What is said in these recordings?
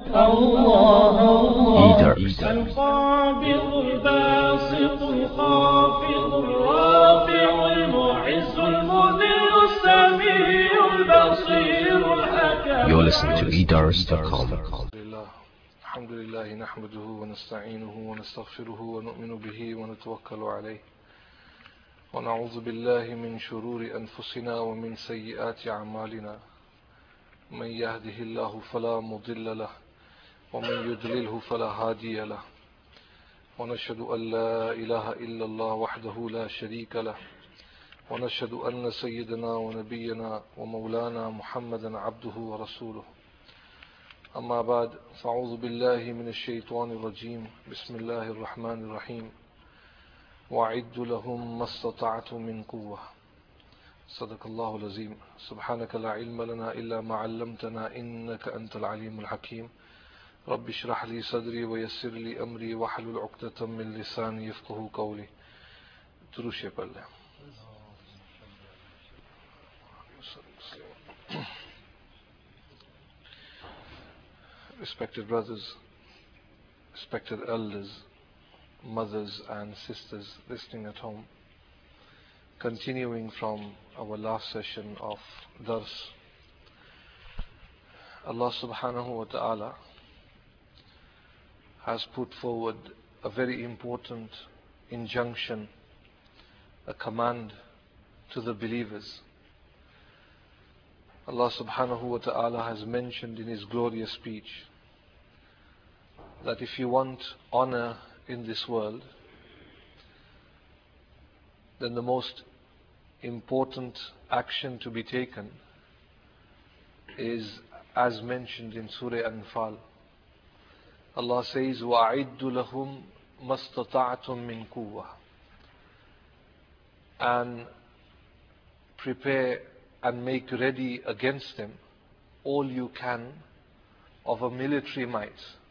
الله الله Eaters. القابض الباسط الخافض الرافع المعز المذل السميع البصير الحكم. You're listening to eaters.com. الحمد لله نحمده ونستعينه ونستغفره ونؤمن به ونتوكل عليه ونعوذ بالله من شرور أنفسنا ومن سيئات أعمالنا من يهده الله فلا مضل له ومن يضلله فلا هادي له ونشهد أن لا إله إلا الله وحده لا شريك له ونشهد أن سيدنا ونبينا ومولانا محمدا عبده ورسوله أما بعد فأعوذ بالله من الشيطان الرجيم بسم الله الرحمن الرحيم وأعدوا لهم ما استطعتم من قوة صدق الله العظيم سبحانك لا علم لنا إلا ما علمتنا إنك أنت العليم الحكيم رب اشرح لي صدري ويسر لي أمري واحلل عقدة من لساني يفقهوا قولي. دروش پڑھ Respected brothers, respected elders, mothers and sisters listening at home, continuing from our last session of Dars, Allah subhanahu wa ta'ala has put forward a very important injunction, a command to the believers. Allah subhanahu wa ta'ala has mentioned in His glorious speech that if you want honor in this world, then the most important action to be taken is as mentioned in Surah Anfal. Allah says, وَأَعِدُّ لَهُمْ مَا اسْتَطَعْتُم مِّن قُوَّةٍ, and prepare and make ready against them all you can of a military might,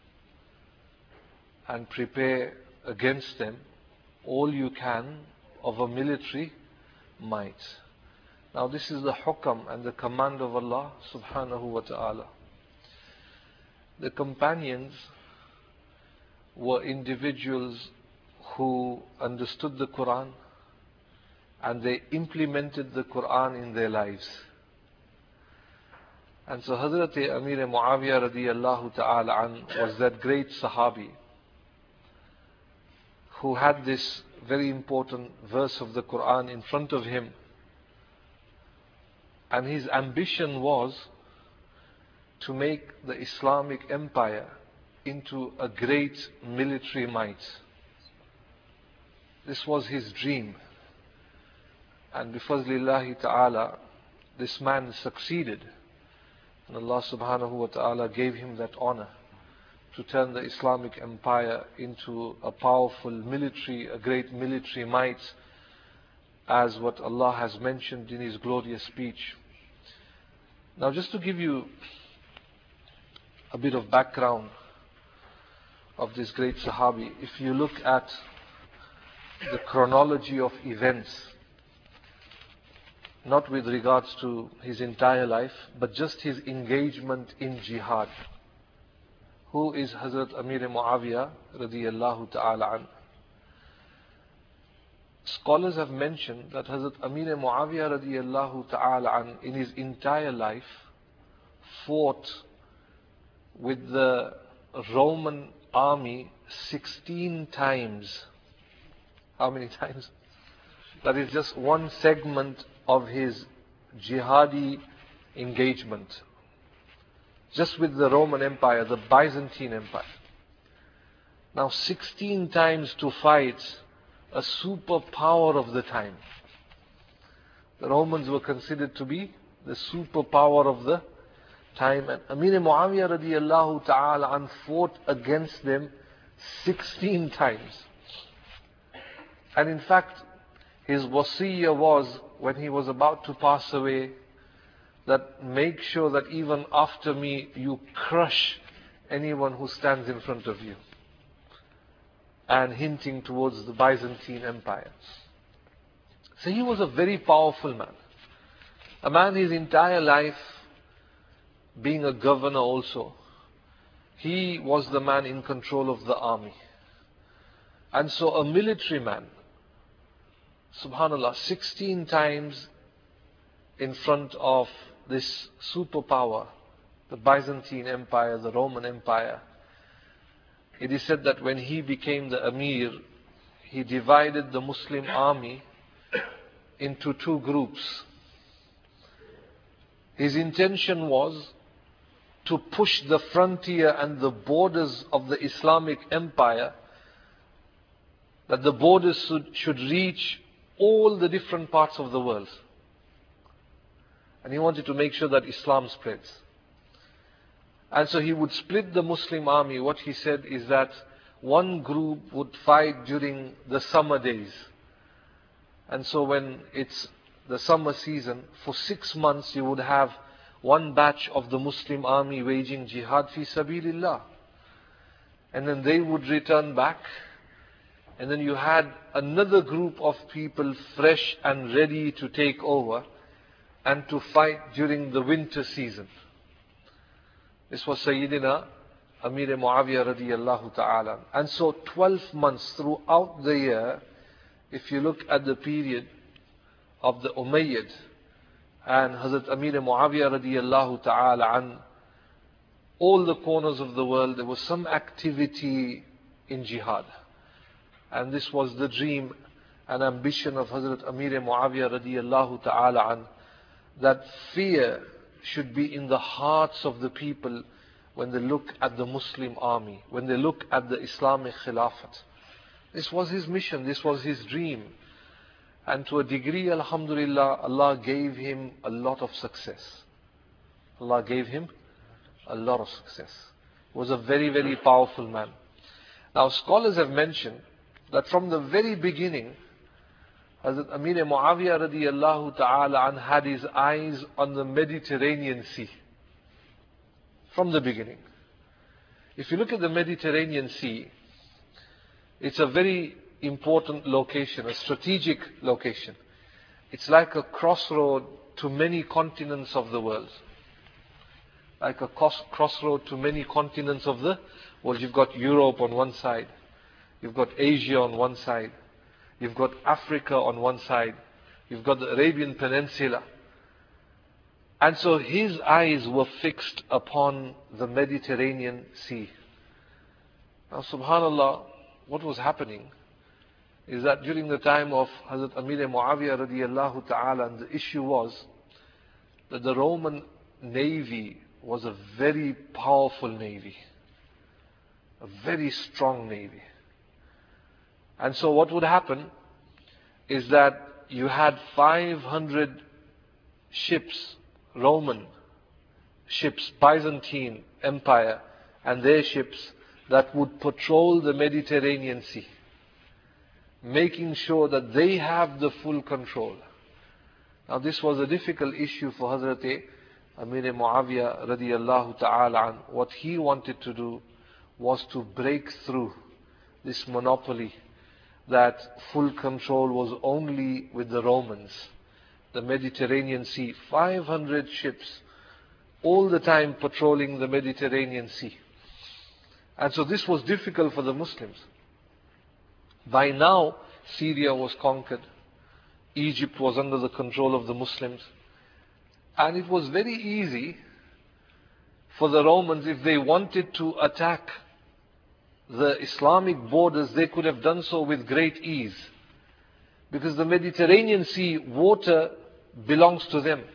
and prepare against them all you can of a military might. Now this is the hukam and the command of Allah subhanahu wa ta'ala. The companions were individuals who understood the Quran and they implemented the Quran in their lives. And so Hazrat Amir Muawiyah radiyallahu ta'ala an was that great Sahabi who had this very important verse of the Quran in front of him, and his ambition was to make the Islamic empire into a great military might. This was his dream. And bifazlillahi ta'ala, this man succeeded. And Allah subhanahu wa ta'ala gave him that honor to turn the Islamic empire into a powerful military, a great military might, as what Allah has mentioned in His glorious speech. Now just to give you a bit of background of this great Sahabi, if you look at the chronology of events, not with regards to his entire life, but just his engagement in jihad. Who is Hazrat Amir Muawiyah radiyallahu ta'ala an? Scholars have mentioned that Hazrat Amir Muawiyah radiyallahu ta'ala an in his entire life fought with the Roman army 16 times. How many times? That is just one segment of his jihadi engagement. Just with the Roman Empire, the Byzantine Empire. Now 16 times to fight a superpower of the time. The Romans were considered to be the superpower of the time, and Amir Muawiyah radiyallahu ta'ala an fought against them 16 times. And in fact, his wasiyah was, when he was about to pass away, that make sure that even after me you crush anyone who stands in front of you. And hinting towards the Byzantine Empire. So he was a very powerful man. A man his entire life being a governor also. he was the man in control of the army. And so a military man, subhanallah, 16 times in front of this superpower, the Byzantine Empire, the Roman Empire. It is said that when he became the Amir, he divided the Muslim army into two groups. His intention was to push the frontier and the borders of the Islamic Empire, that the borders should reach all the different parts of the world. And he wanted to make sure that Islam spreads. And so he would split the Muslim army. What he said is that one group would fight during the summer days. And so when it's the summer season, for 6 months you would have one batch of the Muslim army waging jihad fi sabilillah. And then they would return back. And then you had another group of people fresh and ready to take over and to fight during the winter season. This was Sayyidina Amir Muawiyah radiyallahu ta'ala. And so 12 months throughout the year, if you look at the period of the Umayyad and Hazrat Amir Muawiyah radiyallahu ta'ala, and all the corners of the world, there was some activity in jihad. And this was the dream and ambition of Hazrat Amir Muawiyah radiyallahu ta'ala an, that fear should be in the hearts of the people when they look at the Muslim army, when they look at the Islamic Khilafat. This was his mission, this was his dream. And to a degree, alhamdulillah, Allah gave him a lot of success. Allah gave him a lot of success. He was a very, very powerful man. Now scholars have mentioned that from the very beginning, Hazrat Amir Muawiyah radiyallahu ta'ala an had his eyes on the Mediterranean Sea. From the beginning. If you look at the Mediterranean Sea, it's a very important location, a strategic location. It's like a crossroad to many continents of the world. Like a crossroad to many continents of the world. You've got Europe on one side. You've got Asia on one side. You've got Africa on one side. You've got the Arabian Peninsula. And so his eyes were fixed upon the Mediterranean Sea. Now subhanallah, what was happening is that during the time of Hazrat Amir Muawiyah radiyallahu ta'ala, the issue was that the Roman navy was a very powerful navy. A very strong navy. And so what would happen is that you had 500 ships, Roman ships, Byzantine Empire, and their ships that would patrol the Mediterranean Sea, making sure that they have the full control. Now this was a difficult issue for Hazrat Amir Muawiyah radiyallahu ta'ala an. What he wanted to do was to break through this monopoly that full control was only with the Romans. The Mediterranean Sea, 500 ships, all the time patrolling the Mediterranean Sea. And so this was difficult for the Muslims. By now, Syria was conquered. Egypt was under the control of the Muslims. And it was very easy for the Romans, if they wanted to attack the Islamic borders, they could have done so with great ease. Because the Mediterranean Sea, water belongs to them.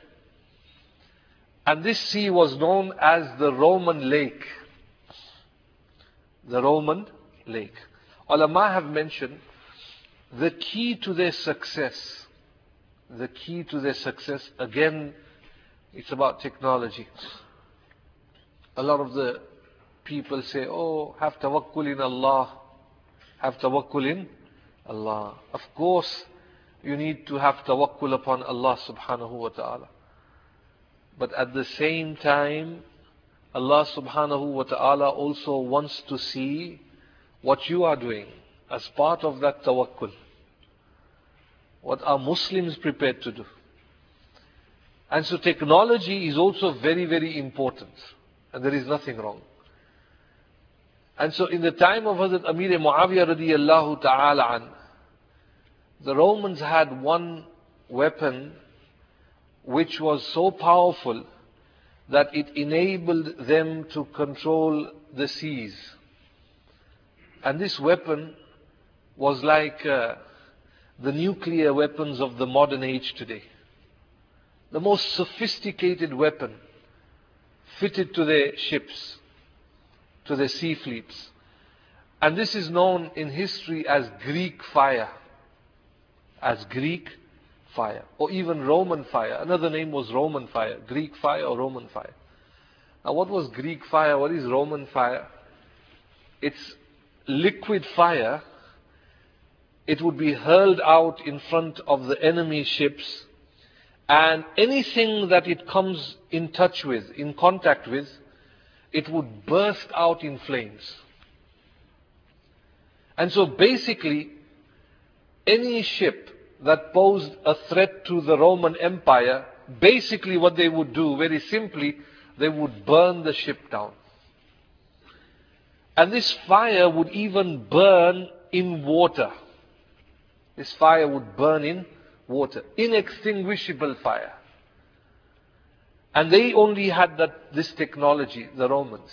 And this sea was known as the Roman Lake. The Roman Lake. Ulama have mentioned the key to their success. The key to their success, again, it's about technology. A lot of the people say, oh, have tawakkul in Allah. Have tawakkul in Allah. Of course, you need to have tawakkul upon Allah subhanahu wa ta'ala. But at the same time, Allah subhanahu wa ta'ala also wants to see what you are doing as part of that tawakkul. What are Muslims prepared to do? And so technology is also very, very important. And there is nothing wrong. And so in the time of Hazrat Amir Muawiyah radiyallahu ta'ala an, the Romans had one weapon which was so powerful that it enabled them to control the seas. And this weapon was like the nuclear weapons of the modern age today. The most sophisticated weapon fitted to their ships, to their sea fleets. And this is known in history as Greek fire. As Greek fire. Or even Roman fire. Another name was Roman fire. Greek fire or Roman fire. Now what was Greek fire? What is Roman fire? It's liquid fire. It would be hurled out in front of the enemy ships, and anything that it comes in touch with, in contact with, it would burst out in flames. And so basically, any ship that posed a threat to the Roman Empire, basically what they would do, very simply, they would burn the ship down. And this fire would even burn in water. This fire would burn in water. Inextinguishable fire. And they only had this technology, the Romans.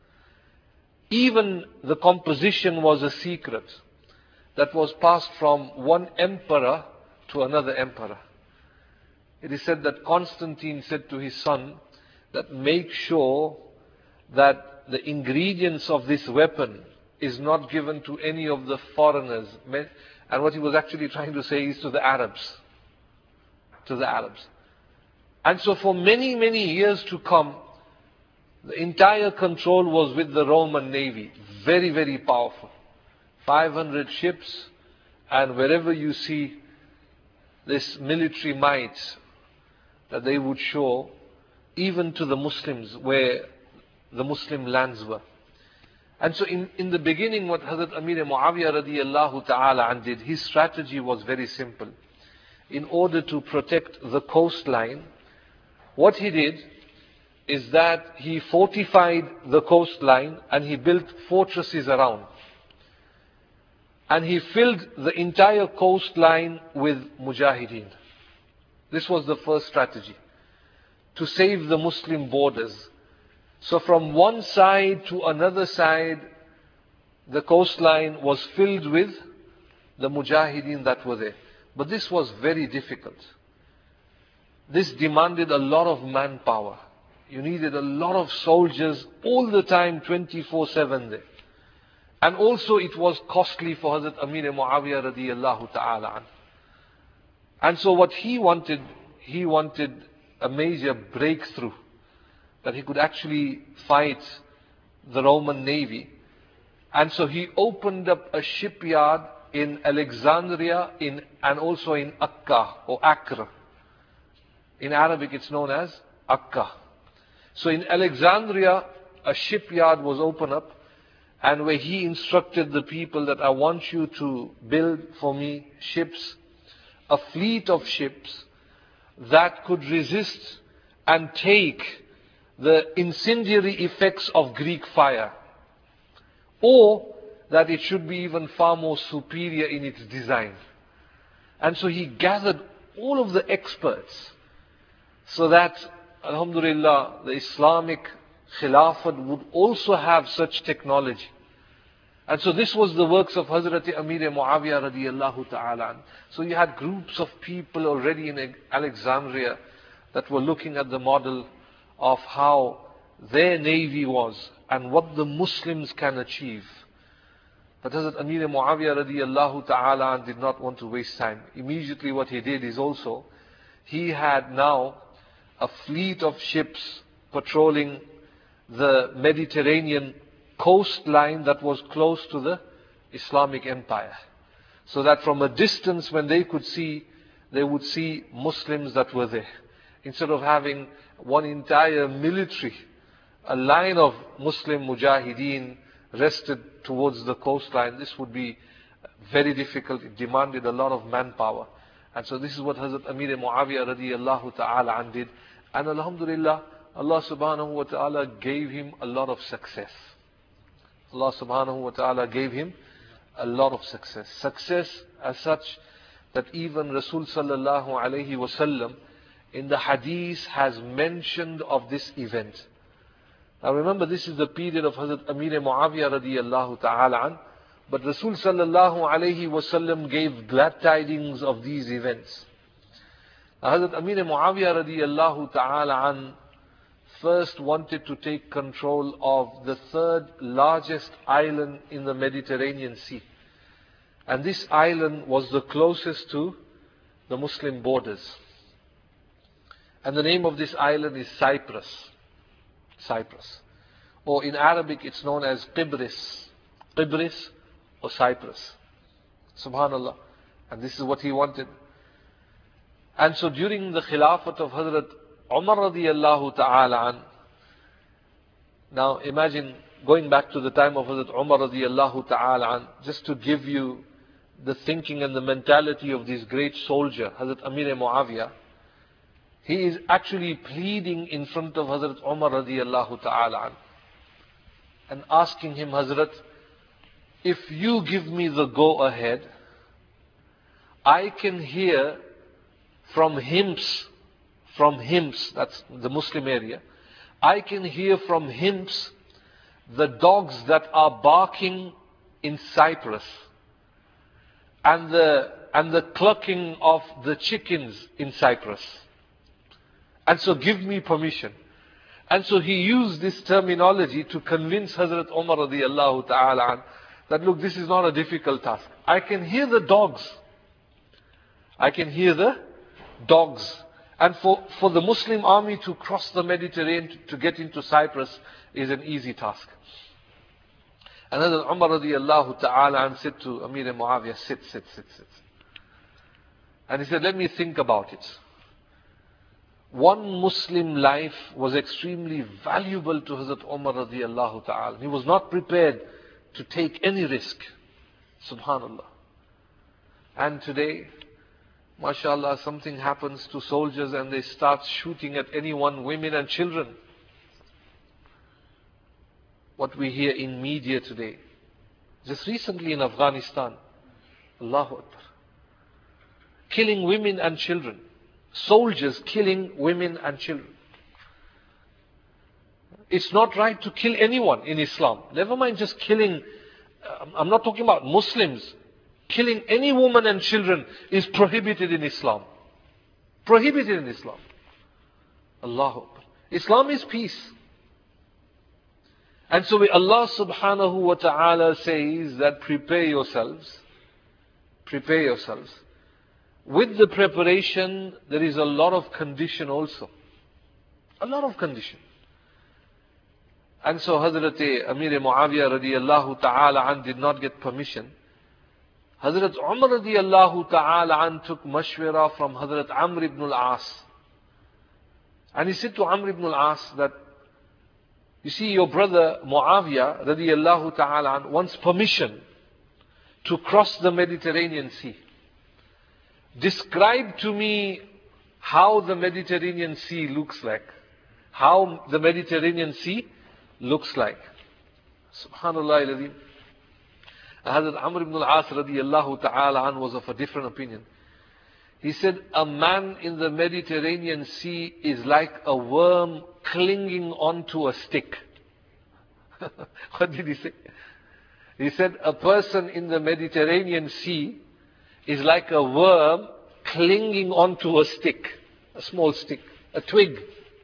Even the composition was a secret that was passed from one emperor to another emperor. It is said that Constantine said to his son that make sure that the ingredients of this weapon is not given to any of the foreigners. And what he was actually trying to say is to the Arabs. To the Arabs. And so for many, many years to come, the entire control was with the Roman Navy. Very, very powerful. 500 ships, and wherever you see this military might that they would show, even to the Muslims where the Muslim lands were. And so in the beginning, what Hazrat Amir Muawiyah radiyallahu ta'ala an did, his strategy was very simple. In order to protect the coastline, what he did is that he fortified the coastline and he built fortresses around. And he filled the entire coastline with mujahideen. This was the first strategy, to save the Muslim borders. So from one side to another side, the coastline was filled with the mujahideen that were there. But this was very difficult. This demanded a lot of manpower. You needed a lot of soldiers all the time, 24/7 there. And also it was costly for Hazrat Amir Muawiyah radiyallahu ta'ala an. And so what he wanted a major breakthrough, that he could actually fight the Roman Navy. And so he opened up a shipyard in Alexandria and also in Akka or Accra. In Arabic it's known as Akka. So in Alexandria, a shipyard was opened up, and where he instructed the people that I want you to build for me ships, a fleet of ships that could resist and take the incendiary effects of Greek fire, or that it should be even far more superior in its design. And so he gathered all of the experts so that, alhamdulillah, the Islamic Khilafat would also have such technology. And so this was the works of Hazrat Amir Muawiyah radiyallahu ta'ala. So you had groups of people already in Alexandria that were looking at the model of how their navy was and what the Muslims can achieve. But Hazrat Amir Muawiyah radiyallahu ta'ala did not want to waste time. Immediately what he did is also, he had now a fleet of ships patrolling the Mediterranean coastline that was close to the Islamic Empire. So that from a distance, when they could see, they would see Muslims that were there. Instead of having one entire military, a line of Muslim mujahideen rested towards the coastline, this would be very difficult. It demanded a lot of manpower. And so this is what Hazrat Amir Muawiyah radiyallahu ta'ala an did. And alhamdulillah, Allah subhanahu wa ta'ala gave him a lot of success. Allah subhanahu wa ta'ala gave him a lot of success. Success as such that even Rasul sallallahu alayhi wasallam in the hadith has mentioned of this event. Now remember, this is the period of Hazrat Amir Muawiyah radiyallahu ta'ala an, but Rasul sallallahu alayhi wasallam gave glad tidings of these events. Now Hazrat Amir Muawiyah radiyallahu ta'ala an first wanted to take control of the third largest island in the Mediterranean Sea. And this island was the closest to the Muslim borders. And the name of this island is Cyprus. Cyprus. Or in Arabic it's known as Qibris. Qibris or Cyprus. Subhanallah. And this is what he wanted. And so during the Khilafat of Hazrat Umar radiyallahu ta'ala an, now imagine going back to the time of Hazrat Umar radiyallahu ta'ala an, just to give you the thinking and the mentality of this great soldier, Hazrat Amir Muawiyah. He is actually pleading in front of Hazrat Umar radiyallahu ta'ala an, and asking him, Hazrat, if you give me the go ahead, I can hear from Hims, that's the Muslim area, I can hear from Hims the dogs that are barking in Cyprus, and the clucking of the chickens in Cyprus. And so give me permission. And so he used this terminology to convince Hazrat Umar radiyallahu ta'ala an that look, this is not a difficult task. I can hear the dogs. I can hear the dogs. And for the Muslim army to cross the Mediterranean to get into Cyprus is an easy task. And Hazrat Umar radiyallahu ta'ala an said to Amir Muawiyah, sit. And he said, let me think about it. One Muslim life was extremely valuable to Hazrat Umar radiyallahu ta'ala. He was not prepared to take any risk. Subhanallah. And today, mashallah, something happens to soldiers and they start shooting at anyone, women and children. What we hear in media today. Just recently in Afghanistan, Allahu Akbar. Killing women and children. Soldiers killing women and children. It's not right to kill anyone in Islam. Never mind just killing, I'm not talking about Muslims. Killing any woman and children is prohibited in Islam. Prohibited in Islam. Allahu Akbar. Islam is peace. And so Allah subhanahu wa ta'ala says that prepare yourselves. Prepare yourselves. With the preparation, there is a lot of condition also. A lot of condition. And so Hazrat Amir Muawiyah radiyallahu ta'ala an did not get permission. Hazrat Umar radiyallahu ta'ala an took mashwara from Hazrat Amr ibn al-As. And he said to Amr ibn al-As that, you see, your brother Muawiyah radiyallahu ta'ala an wants permission to cross the Mediterranean Sea. Describe to me how the Mediterranean Sea looks like. How the Mediterranean Sea looks like. Subhanallah al-Azim. Hazrat Amr ibn al-As radiyallahu ta'ala an was of a different opinion. He said, a man in the Mediterranean Sea is like a worm clinging onto a stick. What did he say? He said, a person in the Mediterranean Sea is like a worm clinging onto a stick, a small stick, a twig.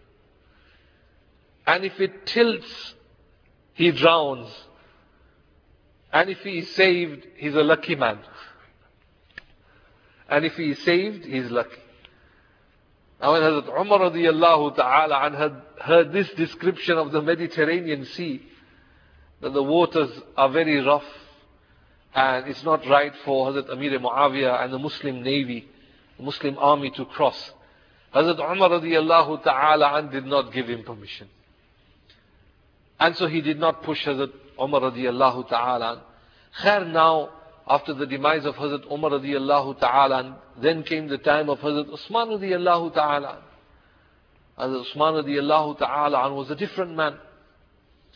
And if it tilts, he drowns. And if he is saved, he's a lucky man. And if he is saved, he's lucky. Now when Hazrat Umar radiyallahu ta'ala an heard this description of the Mediterranean Sea, that the waters are very rough, and it's not right for Hazrat Amir Muawiyah and the Muslim Navy, the Muslim army to cross. Hazrat Umar radiyallahu ta'ala an did not give him permission. And so he did not push Hazrat Umar radiyallahu ta'ala an. Khair, now, after the demise of Hazrat Umar radiyallahu ta'ala an, then came the time of Hazrat Usman radiyallahu ta'ala an. Hazrat Usman radiyallahu ta'ala an was a different man.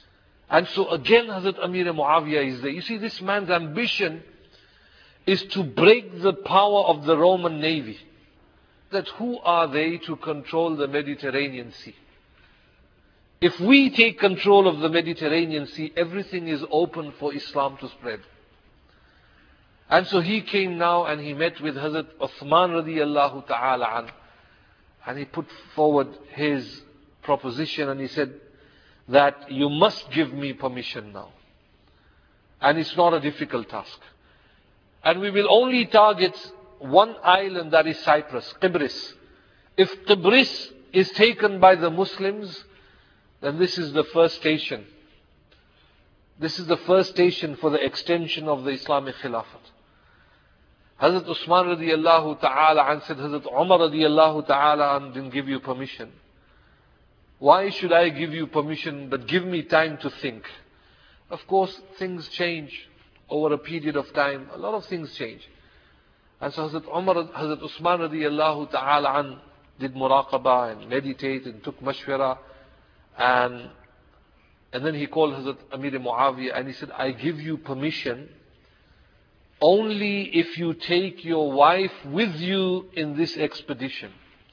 And so again Hazrat Amir Muawiyah is there. You see, this man's ambition is to break the power of the Roman Navy. That who are they to control the Mediterranean Sea? If we take control of the Mediterranean Sea, everything is open for Islam to spread. And so he came now and he met with Hazrat Uthman radiyallahu ta'ala an, and he put forward his proposition and he said that you must give me permission now. And it's not a difficult task. And we will only target one island, that is Cyprus, Qibris. If Qibris is taken by the Muslims, then this is the first station. This is the first station for the extension of the Islamic Khilafat. Hazrat Usman radiyallahu ta'ala an said, Hazrat Umar radiyallahu ta'ala an didn't give you permission. Why should I give you permission, but give me time to think? Of course, things change over a period of time. A lot of things change. And so Hazrat Usman radiyallahu ta'ala an did muraqabah and meditate and took mashwara. And then he called Hazrat Amir Muawiyah and he said, I give you permission only if you take your wife with you in this expedition.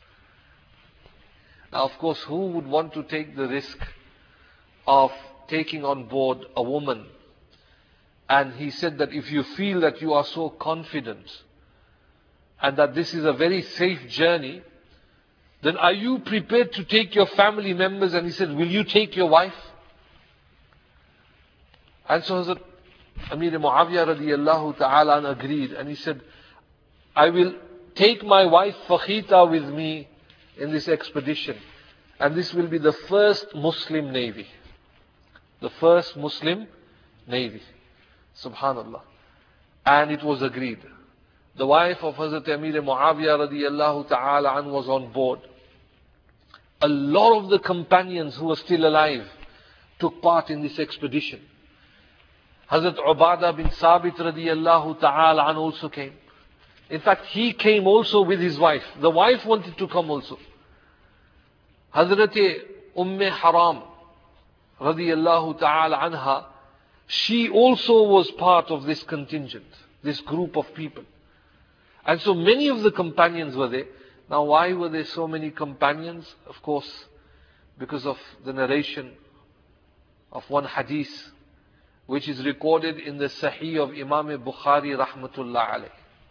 Now, of course, who would want to take the risk of taking on board a woman? And he said that if you feel that you are so confident and that this is a very safe journey, then are you prepared to take your family members? And he said, will you take your wife? And so Hazrat Amir Muawiyah radiyallahu ta'ala agreed. And he said, I will take my wife Fakhita with me in this expedition. And this will be the first Muslim navy. The first Muslim navy. Subhanallah. And it was agreed. The wife of Hazrat Amir Muawiyah radiyallahu ta'ala an was on board. A lot of the companions who were still alive took part in this expedition. Hazrat Ubadah bin Sabit radiyallahu ta'ala an also came. In fact, he came also with his wife. The wife wanted to come also. Hazrat Haram radiyallahu ta'ala anha, she also was part of this contingent, this group of people. And so many of the companions were there. Now, why were there so many companions? Of course, because of the narration of one hadith, which is recorded in the Sahih of Imam Bukhari rahmatullah alayh.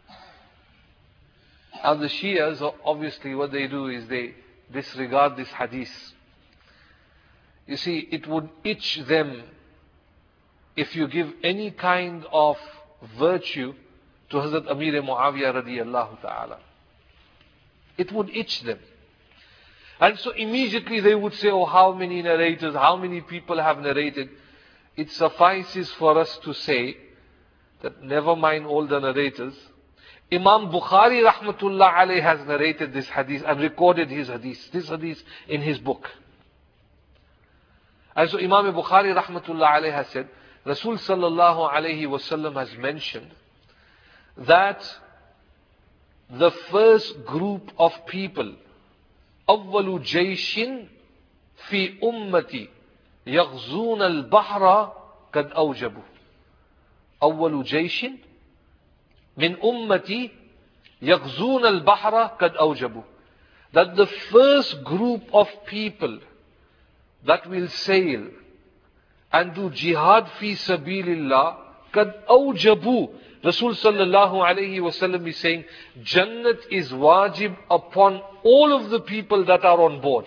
Now the Shias, obviously what they do is they disregard this hadith. You see, it would itch them if you give any kind of virtue to Hazrat Amir Muawiyah radiyallahu ta'ala. It would itch them. And so immediately they would say, oh, how many narrators, how many people have narrated? It suffices for us to say that never mind all the narrators. Imam Bukhari rahmatullah alayh has narrated this hadith and recorded this hadith in his book. And so Imam Bukhari rahmatullah alayh has said, Rasul sallallahu alayhi wasallam has mentioned that the first group of people, أول جيش في أمتي يغزون البحر قد أوجبوا. أول جيش من أمتي يغزون البحر قد أوجبوا. That the first group of people that will sail and do jihad fi sabilillah قد أوجبوا. Rasul sallallahu alayhi wasallam is saying, Jannat is wajib upon all of the people that are on board.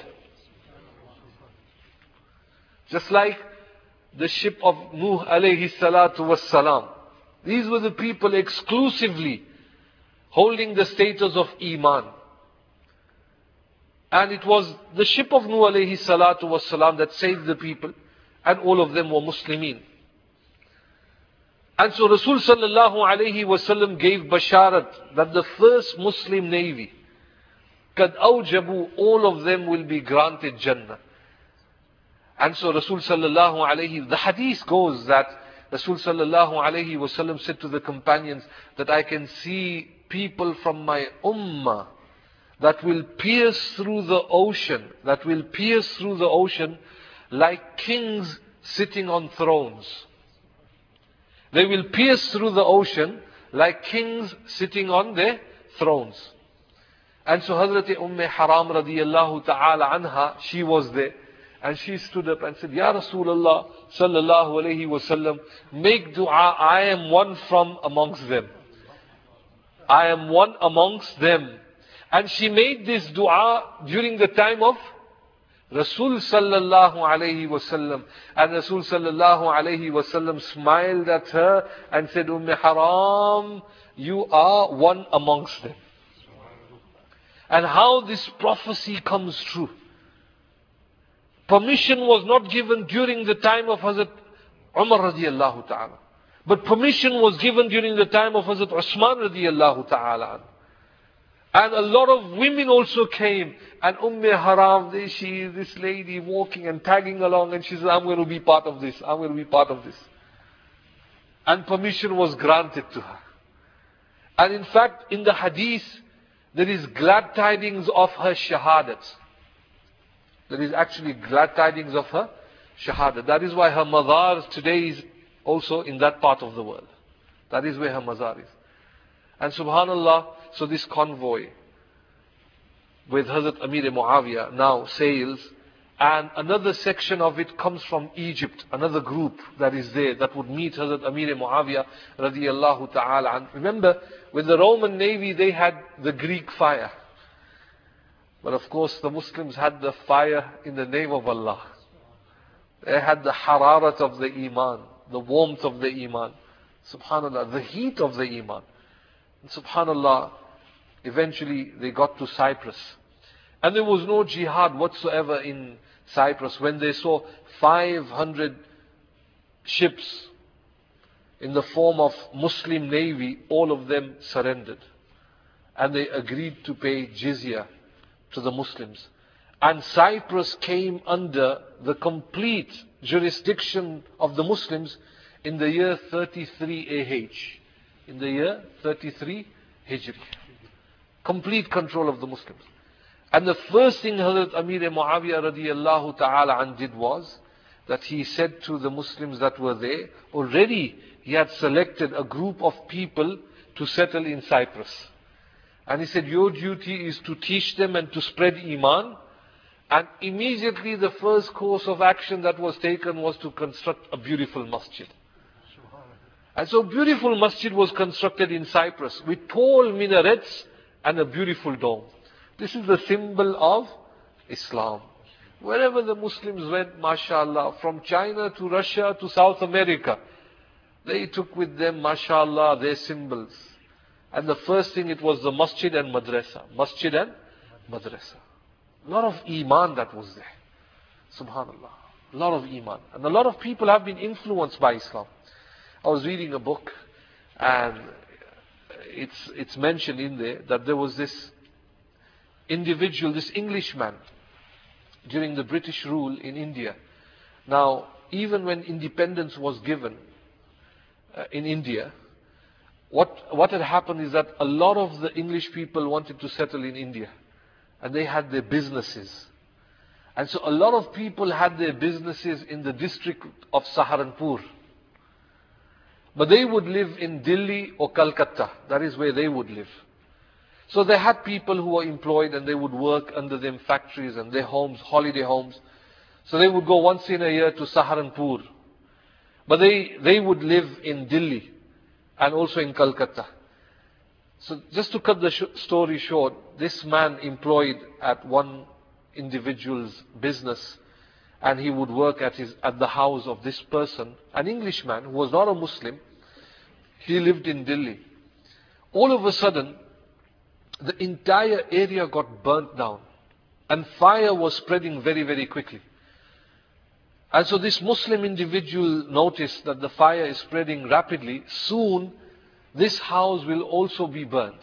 Just like the ship of Nuh alayhi salatu wassalam. These were the people exclusively holding the status of Iman. And it was the ship of Nuh alayhi salatu wassalam that saved the people, and all of them were Muslimin. And so Rasul sallallahu alayhi wasallam gave basharat that the first Muslim navy, kad awjabu, all of them will be granted Jannah. And so Rasul sallallahu alayhi, the hadith goes that Rasul sallallahu alayhi wasallam said to the companions that I can see people from my ummah that will pierce through the ocean, like kings sitting on thrones. They will pierce through the ocean like kings sitting on their thrones. And so Hazrat Haram radiyallahu ta'ala anha, she was there. And she stood up and said, Ya Rasulullah sallallahu alayhi wa sallam, make dua, I am one from amongst them. I am one amongst them. And she made this dua during the time of Rasul sallallahu alayhi wa sallam. And Rasul sallallahu alayhi wa sallam smiled at her and said, Haram, you are one amongst them. And how this prophecy comes true. Permission was not given during the time of Hazrat Umar radiyallahu ta'ala. But permission was given during the time of Hazrat Usman radiyallahu ta'ala. And a lot of women also came. And Haram, she is this lady walking and tagging along. And she said, I'm going to be part of this. I'm going to be part of this. And permission was granted to her. And in fact, in the hadith, there is glad tidings of her shahadat. There is actually glad tidings of her shahadat. That is why her mazar today is also in that part of the world. That is where her mazar is. And subhanallah, so this convoy with Hazrat Amir Muawiyah now sails, and another section of it comes from Egypt, another group that is there that would meet Hazrat Amir Muawiyah radiyallahu ta'ala. And remember, with the Roman Navy they had the Greek fire. But of course the Muslims had the fire in the name of Allah. They had the hararat of the Iman, the warmth of the Iman. Subhanallah, the heat of the Iman. And subhanallah, eventually they got to Cyprus. And there was no jihad whatsoever in Cyprus. When they saw 500 ships in the form of Muslim navy, all of them surrendered. And they agreed to pay jizya to the Muslims. And Cyprus came under the complete jurisdiction of the Muslims in the year 33 AH. In the year 33 Hijri. Complete control of the Muslims. And the first thing Hazrat Amir Muawiyah radiyallahu ta'ala an did was that he said to the Muslims that were there, already he had selected a group of people to settle in Cyprus. And he said, your duty is to teach them and to spread Iman. And immediately the first course of action that was taken was to construct a beautiful masjid. And so beautiful masjid was constructed in Cyprus with tall minarets and a beautiful dome. This is the symbol of Islam. Wherever the Muslims went, mashallah, from China to Russia to South America, they took with them, mashallah, their symbols. And the first thing, it was the masjid and madrasa. Masjid and madrasa. A lot of iman that was there. Subhanallah. A lot of iman. And a lot of people have been influenced by Islam. I was reading a book, and it's mentioned in there that there was this individual, this Englishman, during the British rule in India. Now, even when independence was given in India, what had happened is that a lot of the English people wanted to settle in India. And they had their businesses. And so a lot of people had their businesses in the district of Saharanpur. But they would live in Delhi or Calcutta. That is where they would live. So they had people who were employed and they would work under them factories and their homes, holiday homes. So they would go once in a year to Saharanpur. But they would live in Delhi and also in Calcutta. So just to cut the story short, this man employed at one individual's business, and he would work at the house of this person, an Englishman who was not a Muslim. He lived in Delhi. All of a sudden, the entire area got burnt down, and fire was spreading very, very quickly. And so this Muslim individual noticed that the fire is spreading rapidly. Soon, this house will also be burnt.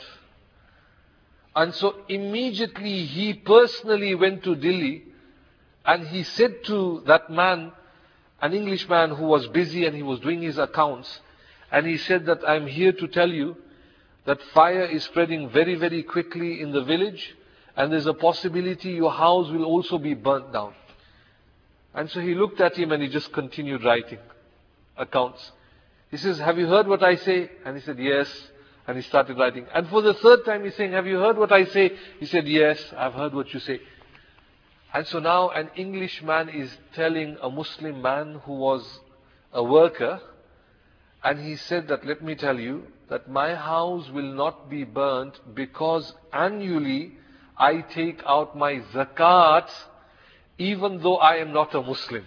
And so immediately he personally went to Delhi, and he said to that man, an Englishman who was busy and he was doing his accounts, and he said that I'm here to tell you that fire is spreading very, very quickly in the village, and there's a possibility your house will also be burnt down. And so he looked at him and he just continued writing accounts. He says, have you heard what I say? And he said, yes. And he started writing. And for the third time he's saying, have you heard what I say? He said, yes, I've heard what you say. And so now an Englishman is telling a Muslim man who was a worker, and he said that, let me tell you, that my house will not be burnt because annually I take out my zakat even though I am not a Muslim.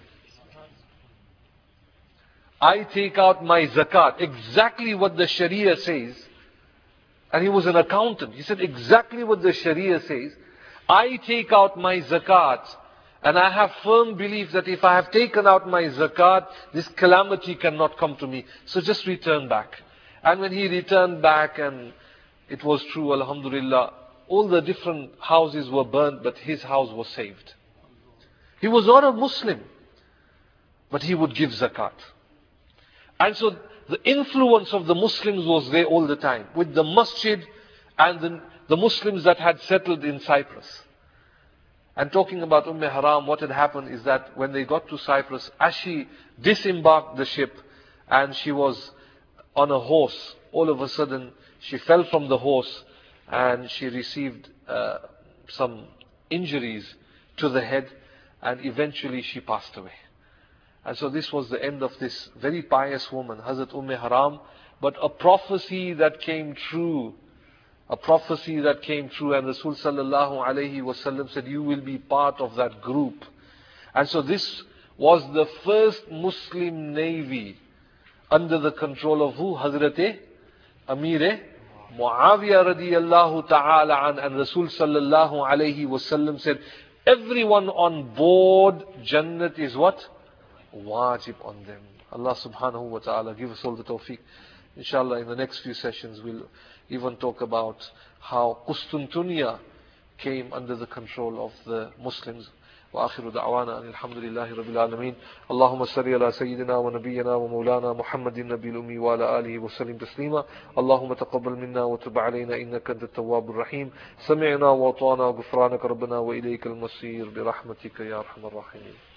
I take out my zakat, exactly what the Sharia says. And he was an accountant. He said exactly what the Sharia says. I take out my zakat, and I have firm belief that if I have taken out my zakat, this calamity cannot come to me. So just return back. And when he returned back, and it was true, alhamdulillah, all the different houses were burnt, but his house was saved. He was not a Muslim, but he would give zakat. And so the influence of the Muslims was there all the time, with the masjid and the Muslims that had settled in Cyprus. And talking about Haram, what had happened is that when they got to Cyprus, as she disembarked the ship and she was on a horse, all of a sudden she fell from the horse and she received some injuries to the head, and eventually she passed away. And so this was the end of this very pious woman, Hazrat Haram. But a prophecy that came true, and Rasul sallallahu alayhi wasallam said, you will be part of that group. And so this was the first Muslim navy under the control of who? Hazrat Amir Muawiyah radiyallahu ta'ala an. And Rasul sallallahu alayhi wasallam said, everyone on board Jannat is what? Wajib on them. Allah subhanahu wa ta'ala give us all the tawfiq. Inshallah, in the next few sessions we'll even talk about how Qustantunya came under the control of the Muslims. وآخر دعوانا أن الحمد لله رب العالمين اللهم صل على سيدنا ونبينا ومولانا محمد النبي الأمي وعلى آله وسلم تسليما اللهم تقبل منا وتب علينا إنك أنت التواب الرحيم سمعنا وأطعنا غفرانك ربنا وإليك المصير برحمتك يا أرحم الراحمين.